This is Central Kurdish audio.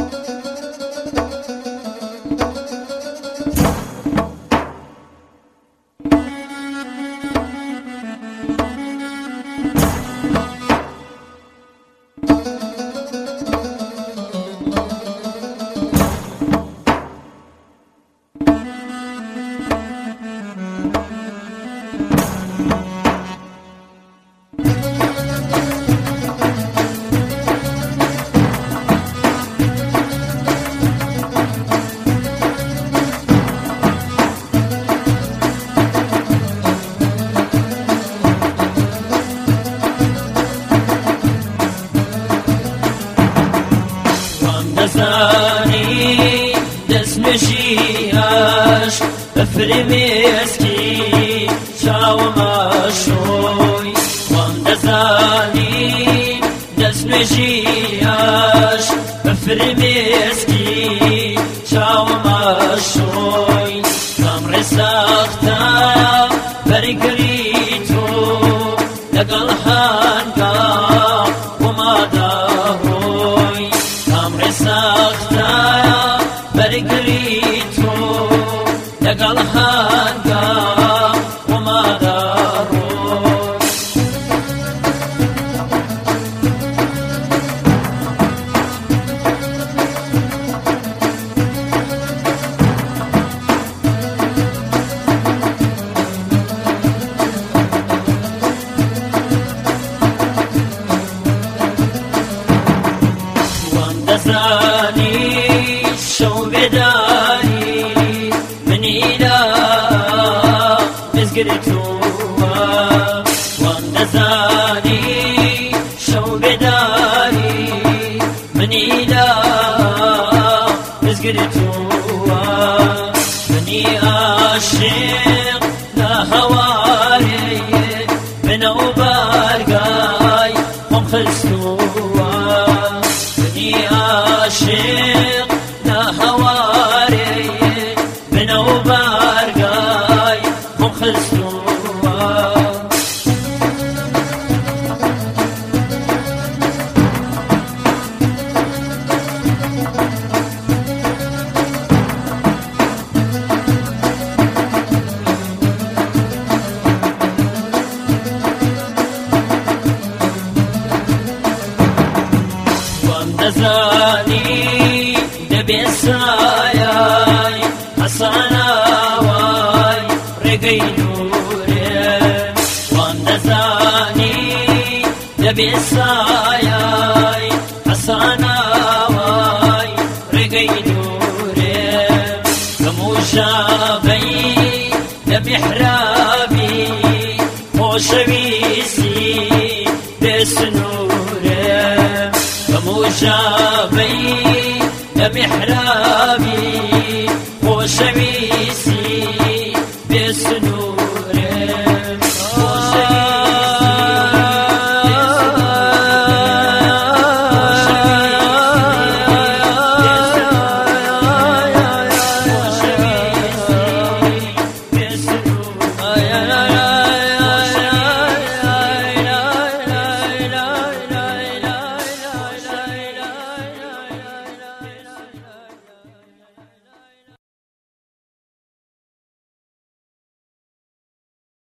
دزانی دست نشیاش بفرمسکی چاو ماشوی وان دزانی دست نشیاش بفرمسکی چاو ماشوی کامر ساختا برگری تو لگل هنگا وماداروی کامر ساختا برگری تو لگل هنگا وماداروی دزانی شو بداری منی لا مزگرتو وان دزانی شو بداری منی لا مزگرتو منی عاشق لهواری منو بارگای هم خلصتو عاشق لهواری منو بارگای هم خلصتو دزانی دبی سایای حسناوای رگی نوره وان دزانی دبی سایای حسناوای رگی نوره کموشابی دبحرابی خوشویسی بسنوره كموشابي يا محراب